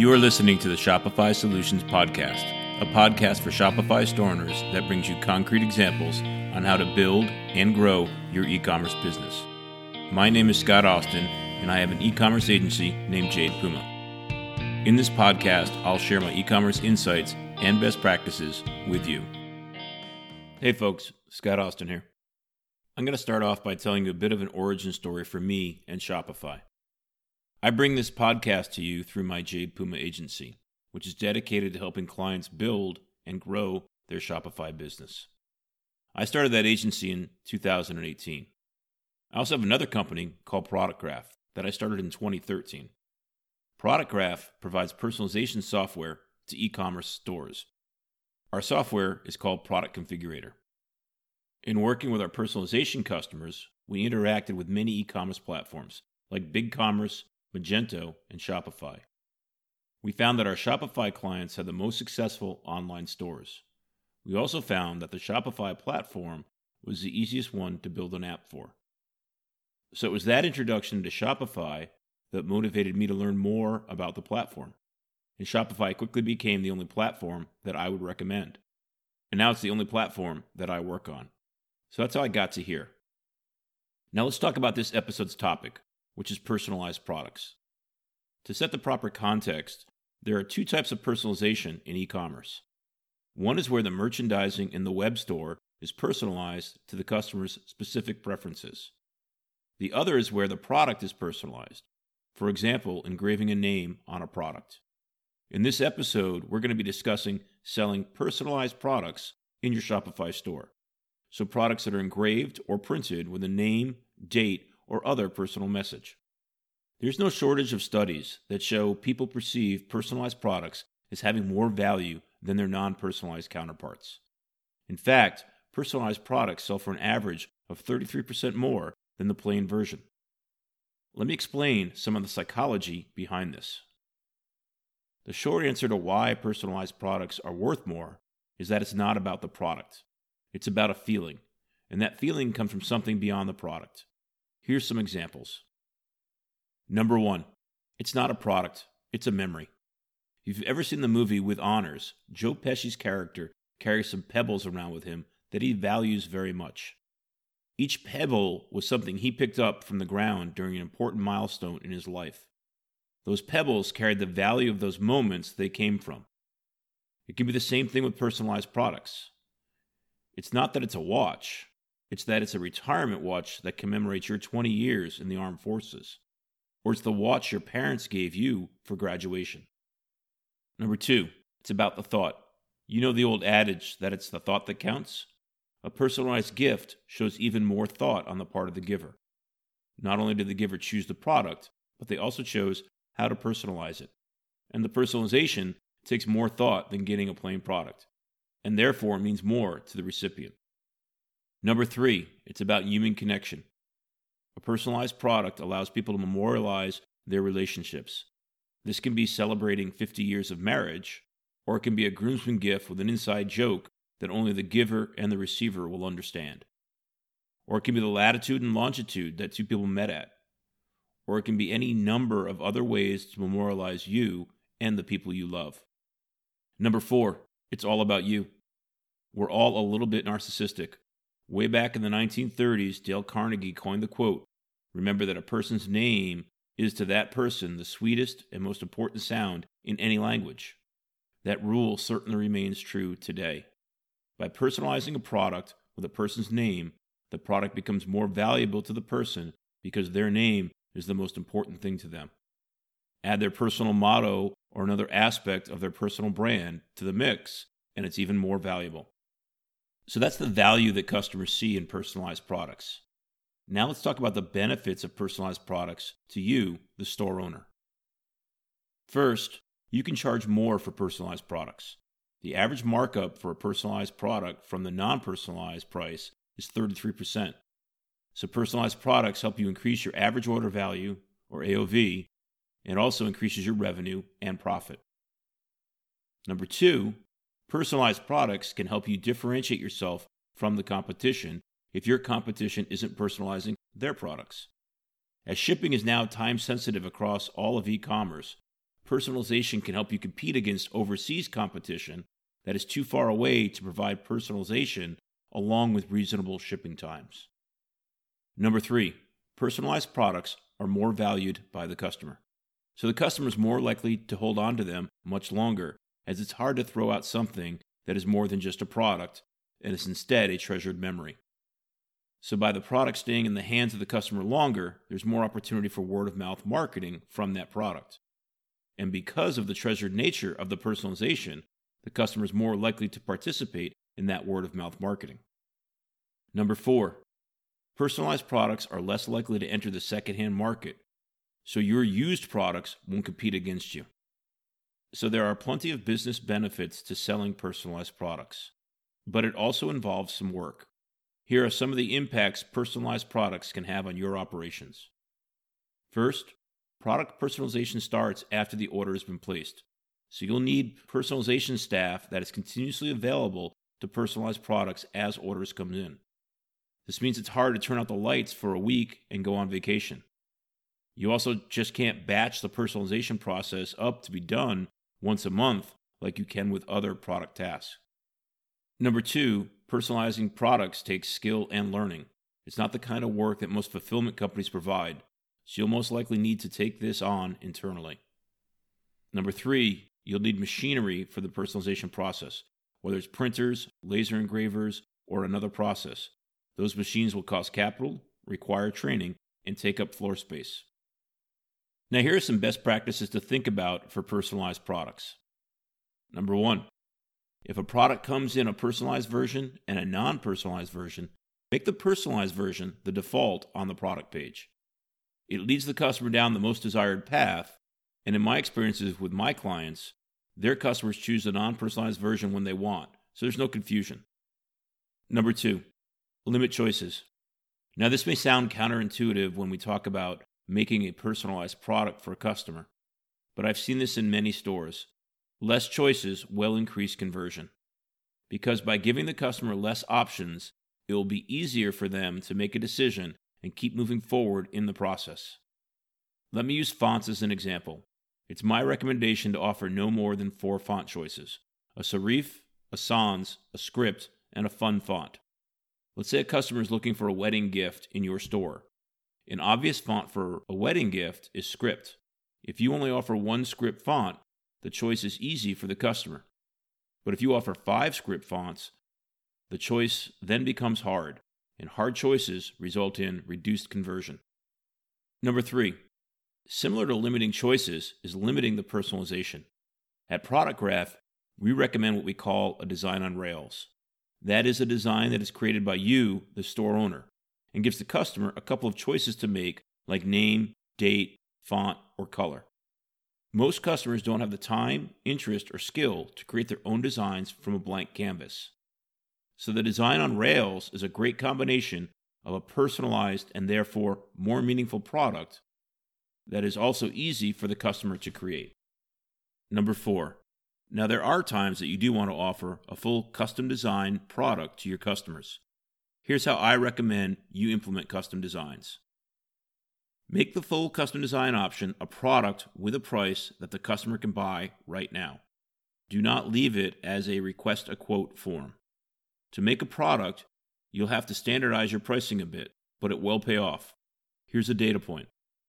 You are listening to the Shopify Solutions Podcast, a podcast for Shopify store owners that brings you concrete examples on how to build and grow your e-commerce business. My name is Scott Austin, and I have an e-commerce agency named Jade Puma. In this podcast, I'll share my e-commerce insights and best practices with you. Hey folks, Scott Austin here. I'm going to start off by telling you a bit of an origin story for me and Shopify. I bring this podcast to you through my Jade Puma agency, which is dedicated to helping clients build and grow their Shopify business. I started that agency in 2018. I also have another company called Product Graph that I started in 2013. Product Graph provides personalization software to e-commerce stores. Our software is called Product Configurator. In working with our personalization customers, we interacted with many e-commerce platforms like BigCommerce, Magento, and Shopify. We found that our Shopify clients had the most successful online stores. We also found that the Shopify platform was the easiest one to build an app for. So it was that introduction to Shopify that motivated me to learn more about the platform. And Shopify quickly became the only platform that I would recommend. And now it's the only platform that I work on. So that's how I got to here. Now let's talk about this episode's topic, which is personalized products. To set the proper context, there are two types of personalization in e-commerce. One is where the merchandising in the web store is personalized to the customer's specific preferences. The other is where the product is personalized. For example, engraving a name on a product. In this episode, we're going to be discussing selling personalized products in your Shopify store. So products that are engraved or printed with a name, date, or other personal message. There's no shortage of studies that show people perceive personalized products as having more value than their non-personalized counterparts. In fact, personalized products sell for an average of 33% more than the plain version. Let me explain some of the psychology behind this. The short answer to why personalized products are worth more is that it's not about the product. It's about a feeling, and that feeling comes from something beyond the product. Here's some examples. Number one, it's not a product, it's a memory. If you've ever seen the movie With Honors, Joe Pesci's character carries some pebbles around with him that he values very much. Each pebble was something he picked up from the ground during an important milestone in his life. Those pebbles carried the value of those moments they came from. It can be the same thing with personalized products. It's not that it's a watch. It's that it's a retirement watch that commemorates your 20 years in the armed forces. Or it's the watch your parents gave you for graduation. Number two, it's about the thought. You know the old adage that it's the thought that counts? A personalized gift shows even more thought on the part of the giver. Not only did the giver choose the product, but they also chose how to personalize it. And the personalization takes more thought than getting a plain product, and therefore means more to the recipient. Number three, it's about human connection. A personalized product allows people to memorialize their relationships. This can be celebrating 50 years of marriage, or it can be a groomsman gift with an inside joke that only the giver and the receiver will understand. Or it can be the latitude and longitude that two people met at. Or it can be any number of other ways to memorialize you and the people you love. Number four, it's all about you. We're all a little bit narcissistic. Way back in the 1930s, Dale Carnegie coined the quote, "Remember that a person's name is to that person the sweetest and most important sound in any language." That rule certainly remains true today. By personalizing a product with a person's name, the product becomes more valuable to the person because their name is the most important thing to them. Add their personal motto or another aspect of their personal brand to the mix, and it's even more valuable. So that's the value that customers see in personalized products. Now let's talk about the benefits of personalized products to you, the store owner. First, you can charge more for personalized products. The average markup for a personalized product from the non-personalized price is 33%. So personalized products help you increase your average order value, or AOV, and also increases your revenue and profit. Number two, personalized products can help you differentiate yourself from the competition if your competition isn't personalizing their products. As shipping is now time sensitive across all of e-commerce, personalization can help you compete against overseas competition that is too far away to provide personalization along with reasonable shipping times. Number 3, personalized products are more valued by the customer. So the customer is more likely to hold on to them much longer, as it's hard to throw out something that is more than just a product and is instead a treasured memory. So by the product staying in the hands of the customer longer, there's more opportunity for word-of-mouth marketing from that product. And because of the treasured nature of the personalization, the customer is more likely to participate in that word-of-mouth marketing. Number 4, personalized products are less likely to enter the secondhand market, so your used products won't compete against you. So there are plenty of business benefits to selling personalized products, but it also involves some work. Here are some of the impacts personalized products can have on your operations. First, product personalization starts after the order has been placed, so you'll need personalization staff that is continuously available to personalize products as orders come in. This means it's hard to turn out the lights for a week and go on vacation. You also just can't batch the personalization process up to be done once a month like you can with other product tasks. Number 2, personalizing products takes skill and learning. It's not the kind of work that most fulfillment companies provide, so you'll most likely need to take this on internally. Number 3, you'll need machinery for the personalization process, whether it's printers, laser engravers, or another process. Those machines will cost capital, require training, and take up floor space. Now here are some best practices to think about for personalized products. Number 1, if a product comes in a personalized version and a non-personalized version, make the personalized version the default on the product page. It leads the customer down the most desired path, and in my experiences with my clients, their customers choose the non-personalized version when they want, so there's no confusion. Number 2, limit choices. Now this may sound counterintuitive when we talk about making a personalized product for a customer, but I've seen this in many stores. Less choices will increase conversion, because by giving the customer less options, it will be easier for them to make a decision and keep moving forward in the process. Let me use fonts as an example. It's my recommendation to offer no more than 4 font choices: a serif, a sans, a script, and a fun font. Let's say a customer is looking for a wedding gift in your store. An obvious font for a wedding gift is script. If you only offer 1 script font, the choice is easy for the customer. But if you offer 5 script fonts, the choice then becomes hard, and hard choices result in reduced conversion. Number 3, similar to limiting choices is limiting the personalization. At Product Graph, we recommend what we call a design on rails. That is a design that is created by you, the store owner, and gives the customer a couple of choices to make, like name, date, font, or color. Most customers don't have the time, interest, or skill to create their own designs from a blank canvas. So the design on rails is a great combination of a personalized and therefore more meaningful product that is also easy for the customer to create. Number 4, now there are times that you do want to offer a full custom design product to your customers. Here's how I recommend you implement custom designs. Make the full custom design option a product with a price that the customer can buy right now. Do not leave it as a request a quote form. To make a product, you'll have to standardize your pricing a bit, but it will pay off. Here's a data point.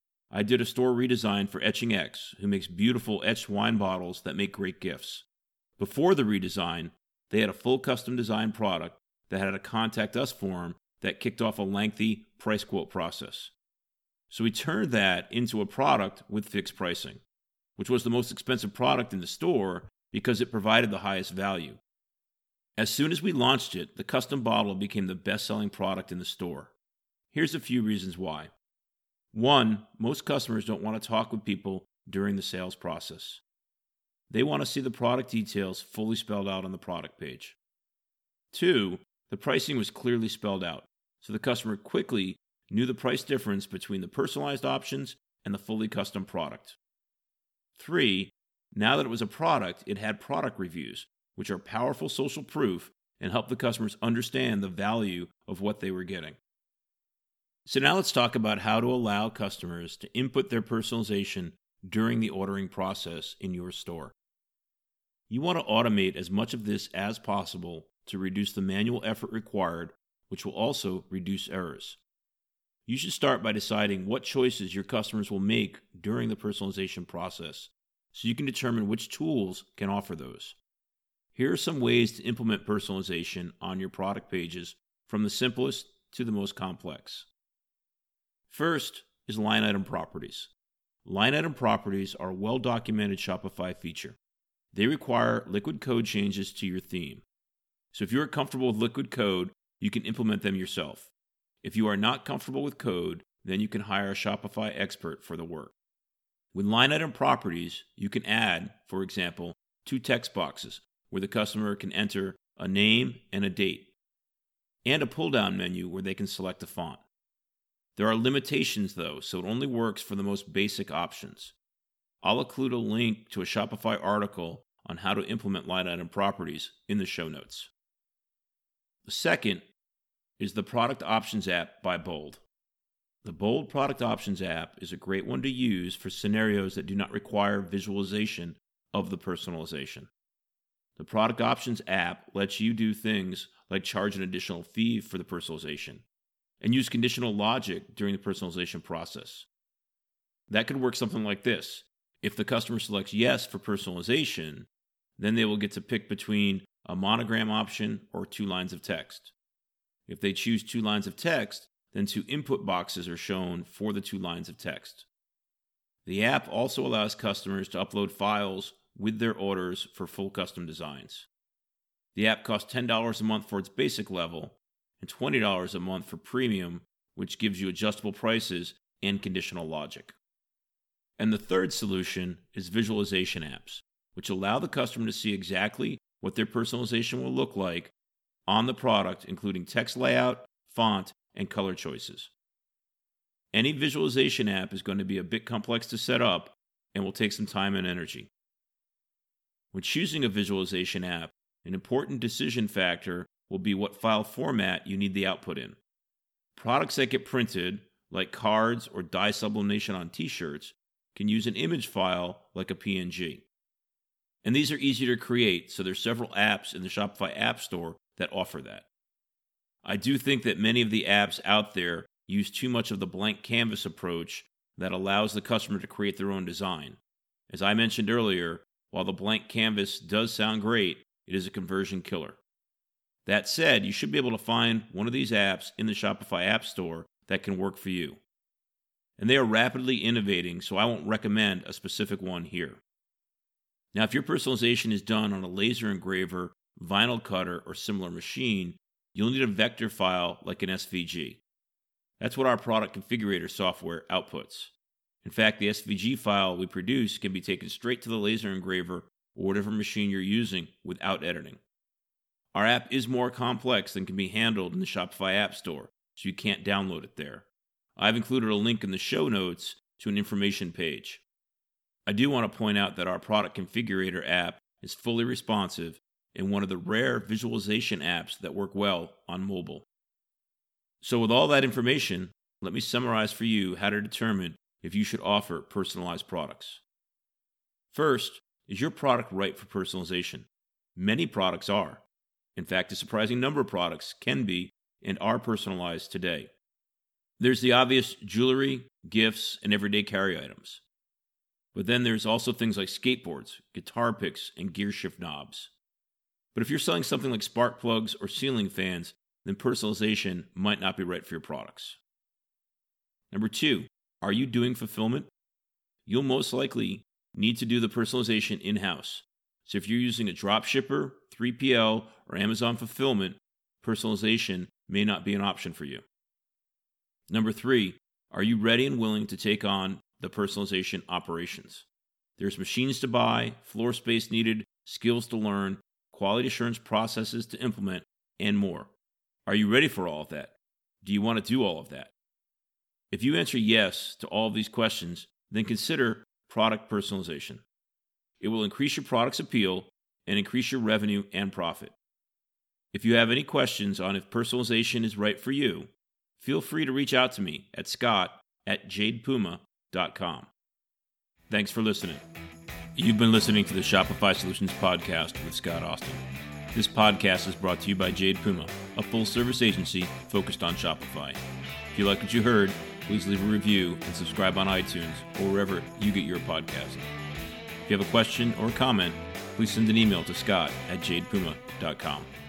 I did a store redesign for Etching X, who makes beautiful etched wine bottles that make great gifts. Before the redesign, they had a full custom design product that had a contact us form that kicked off a lengthy price quote process. So we turned that into a product with fixed pricing, which was the most expensive product in the store because it provided the highest value. As soon as we launched it, the custom bottle became the best-selling product in the store. Here's a few reasons why. 1, most customers don't want to talk with people during the sales process. They want to see the product details fully spelled out on the product page. 2, the pricing was clearly spelled out, so the customer quickly knew the price difference between the personalized options and the fully custom product. 3, now that it was a product, it had product reviews, which are powerful social proof and help the customers understand the value of what they were getting. So now let's talk about how to allow customers to input their personalization during the ordering process in your store. You want to automate as much of this as possible to reduce the manual effort required, which will also reduce errors. You should start by deciding what choices your customers will make during the personalization process, so you can determine which tools can offer those. Here are some ways to implement personalization on your product pages, from the simplest to the most complex. First is line item properties. Line item properties are a well-documented Shopify feature. They require liquid code changes to your theme. So if you are comfortable with liquid code, you can implement them yourself. If you are not comfortable with code, then you can hire a Shopify expert for the work. With line item properties, you can add, for example, 2 text boxes where the customer can enter a name and a date, and a pull-down menu where they can select a font. There are limitations though, so it only works for the most basic options. I'll include a link to a Shopify article on how to implement line item properties in the show notes. The second is the Product Options app by Bold. The Bold Product Options app is a great one to use for scenarios that do not require visualization of the personalization. The Product Options app lets you do things like charge an additional fee for the personalization and use conditional logic during the personalization process. That could work something like this. If the customer selects yes for personalization, then they will get to pick between a monogram option or 2 lines of text. If they choose 2 lines of text, then 2 input boxes are shown for the 2 lines of text. The app also allows customers to upload files with their orders for full custom designs. The app costs $10 a month for its basic level and $20 a month for premium, which gives you adjustable prices and conditional logic. And the third solution is visualization apps, which allow the customer to see exactly what their personalization will look like on the product, including text layout, font, and color choices. Any visualization app is going to be a bit complex to set up and will take some time and energy. When choosing a visualization app, an important decision factor will be what file format you need the output in. Products that get printed, like cards or dye sublimation on t-shirts, can use an image file like a PNG. And these are easy to create, so there's several apps in the Shopify App Store that offer that. I do think that many of the apps out there use too much of the blank canvas approach that allows the customer to create their own design. As I mentioned earlier, while the blank canvas does sound great, it is a conversion killer. That said, you should be able to find one of these apps in the Shopify App Store that can work for you. And they are rapidly innovating, so I won't recommend a specific one here. Now, if your personalization is done on a laser engraver, vinyl cutter, or similar machine, you'll need a vector file like an SVG. That's what our product configurator software outputs. In fact, the SVG file we produce can be taken straight to the laser engraver or whatever machine you're using without editing. Our app is more complex than can be handled in the Shopify App Store, so you can't download it there. I've included a link in the show notes to an information page. I do want to point out that our product configurator app is fully responsive and one of the rare visualization apps that work well on mobile. So with all that information, let me summarize for you how to determine if you should offer personalized products. First, is your product right for personalization? Many products are. In fact, a surprising number of products can be and are personalized today. There's the obvious jewelry, gifts, and everyday carry items. But then there's also things like skateboards, guitar picks, and gear shift knobs. But if you're selling something like spark plugs or ceiling fans, then personalization might not be right for your products. Number 2, are you doing fulfillment? You'll most likely need to do the personalization in-house. So if you're using a drop shipper, 3PL, or Amazon fulfillment, personalization may not be an option for you. Number 3, are you ready and willing to take on the personalization operations? There's machines to buy, floor space needed, skills to learn, quality assurance processes to implement, and more. Are you ready for all of that? Do you want to do all of that? If you answer yes to all of these questions, then consider product personalization. It will increase your product's appeal and increase your revenue and profit. If you have any questions on if personalization is right for you, feel free to reach out to me at scott@jadepuma.com. Thanks for listening. You've been listening to the Shopify Solutions Podcast with Scott Austin. This podcast is brought to you by Jade Puma, a full-service agency focused on Shopify. If you like what you heard, please leave a review and subscribe on iTunes or wherever you get your podcast. If you have a question or comment, please send an email to scott@jadepuma.com.